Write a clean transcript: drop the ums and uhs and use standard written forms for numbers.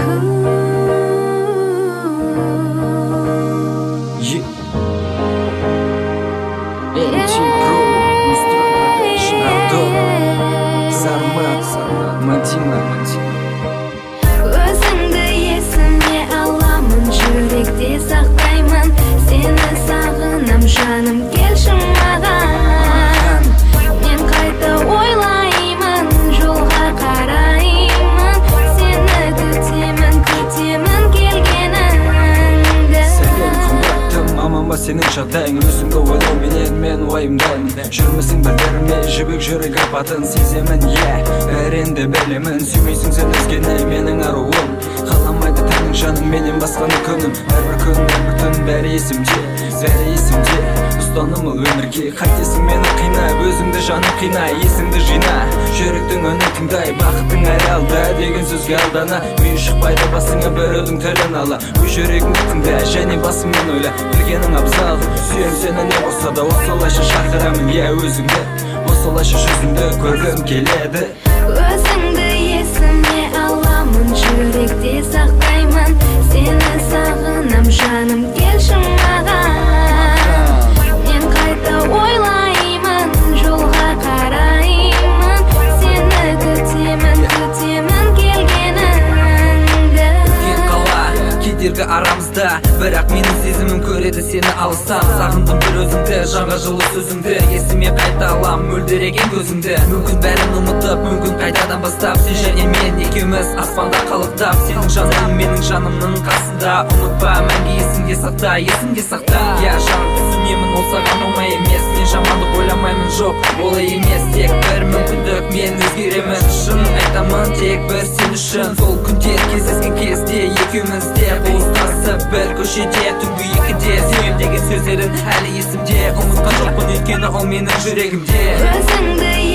Өзіңді есіме аламын, жүректе сақтаймын. Сені сағынам, жаным, келші маған. Мен қайта ойлаймын, жолға қараймын. Сені күтемін, күтемін келгеніңді. Сәлем қымбаттым, аман ба сенің жағдайың? Өзіңді ойлауменен мен уайымдаймын. Жүрмісің білдірмей жібек жүрек апатын сеземін. Бәрінде білемін, сүймейсің сен өзгені менің аруым. Қаламайды тәнің жаның менен басқаны күнім. Әрбір күн, әрбір түн бәрі есімде, бәрі есімде. Ұстанымыл өмірге, қайтесің мені қинай, өзіңді жаным қинай, есіңді жина. Жүректің үнін тыңдай, бақыттың аялда деген сөзге алдана. Үй шықпайды басыңа біреудің тілін ала. Ой жүрегіңді тыңда, және басыңмен ойла, білгенің абзал. Сүйем сені не болса да, осылайша шақырамын, өзіңді. Осылайша жүзіңді көргім келеді. Өзіңді есіме аламын, жүректе сақтаймын. Сені сағынам, жаным, келші маған. Мен қайта ойлаймын, жолға қараймын. Сені күтемін, күтемін келгеніңді. Өткен қала, кедергі арамызда, бірақ менің сезімім көреді сені алыстан. Сағындым бір өзіңді, жанға жылы сөзіңді, есіме қайта алам мөлдіреген көзіңді. Мүмкін бәрін ұмытып, мүмкін қайтадан бастап, сен және мен екеуміз аспанда қалықтап. Сенің жаның менің жанымның қасында, ұмытпа мәңгі есіңде сақта, есіңде сақта. Жаным түсінемін, ол саған оңай емес, мен жамандық ойламаймын, жоқ олай емес. Тек бір мүмкіндік, мен өзгеремін, шын айтамын, тек бір сен үшін. Сол күндер кездескен кезде екеуміз де қуыстасып бір көшеде, түнгі екіде сүйем деген сөздерін әлі есімде. Ұмытқан жоқпын өйткені ол менің жүрегімде. Өзіңді